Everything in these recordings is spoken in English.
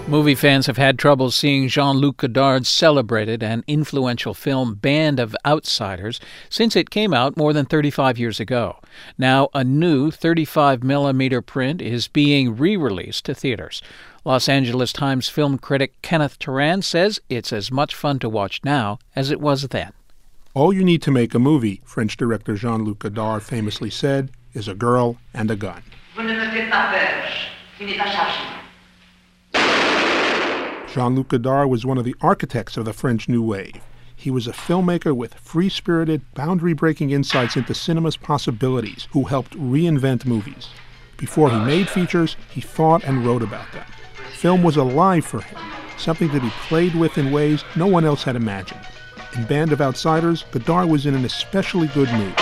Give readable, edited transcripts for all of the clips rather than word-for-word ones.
Movie fans have had trouble seeing Jean-Luc Godard's celebrated and influential film Band of Outsiders since it came out more than 35 years ago. Now a new 35mm print is being re-released to theaters. Los Angeles Times film critic Kenneth Turan says it's as much fun to watch now as it was then. All you need to make a movie, French director Jean-Luc Godard famously said, is a girl and a gun. Jean-Luc Godard was one of the architects of the French New Wave. He was a filmmaker with free-spirited, boundary-breaking insights into cinema's possibilities who helped reinvent movies. Before he made features, he thought and wrote about them. Film was alive for him, something to be played with in ways no one else had imagined. In Band of Outsiders, Godard was in an especially good mood.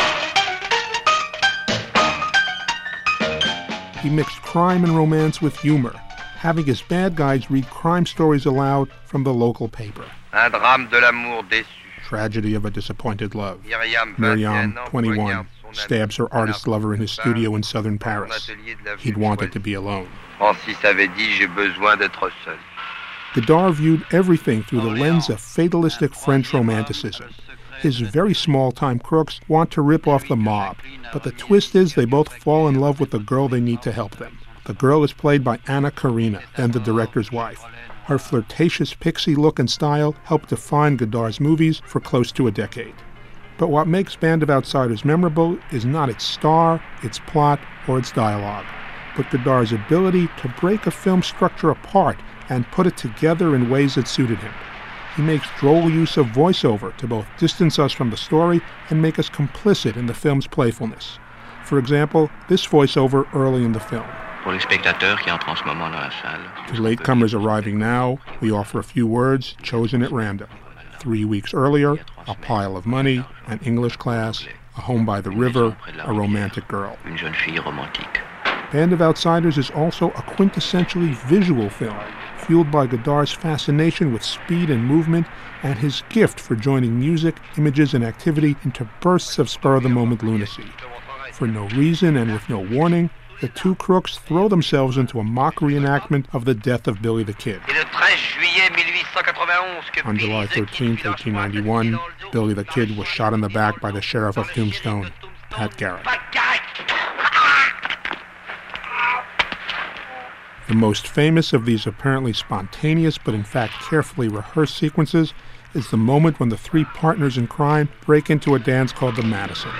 He mixed crime and romance with humor, having his bad guys read crime stories aloud from the local paper. Un drame de l'amour déçu. Tragedy of a disappointed love. Miriam, 21, stabs her artist lover in his studio in southern Paris. He'd wanted to be alone. Francis avait dit j'ai besoin d'être seul. Godard viewed everything through the lens of fatalistic French romanticism. His very small-time crooks want to rip off the mob, but the twist is they both fall in love with the girl they need to help them. The girl is played by Anna Karina, then the director's wife. Her flirtatious pixie look and style helped define Godard's movies for close to a decade. But what makes Band of Outsiders memorable is not its star, its plot, or its dialogue, but Godard's ability to break a film structure apart and put it together in ways that suited him. He makes droll use of voiceover to both distance us from the story and make us complicit in the film's playfulness. For example, this voiceover early in the film. To latecomers arriving now, we offer a few words chosen at random. 3 weeks earlier, a pile of money, an English class, a home by the river, a romantic girl. Band of Outsiders is also a quintessentially visual film, fueled by Godard's fascination with speed and movement and his gift for joining music, images, and activity into bursts of spur-of-the-moment lunacy. For no reason and with no warning, the two crooks throw themselves into a mock reenactment of the death of Billy the Kid. On July 13, 1891, Billy the Kid was shot in the back by the sheriff of Tombstone, Pat Garrett. The most famous of these apparently spontaneous but in fact carefully rehearsed sequences is the moment when the three partners in crime break into a dance called the Madison.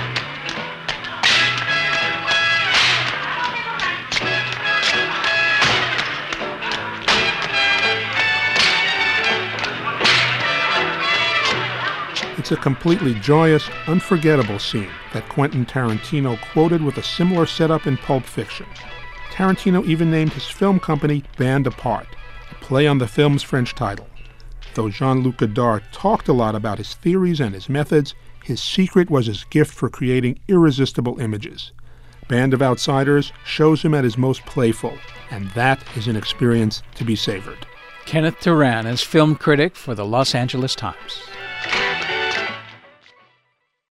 It's a completely joyous, unforgettable scene that Quentin Tarantino quoted with a similar setup in Pulp Fiction. Tarantino even named his film company Band Apart, a play on the film's French title. Though Jean-Luc Godard talked a lot about his theories and his methods, his secret was his gift for creating irresistible images. Band of Outsiders shows him at his most playful, and that is an experience to be savored. Kenneth Turan is film critic for the Los Angeles Times.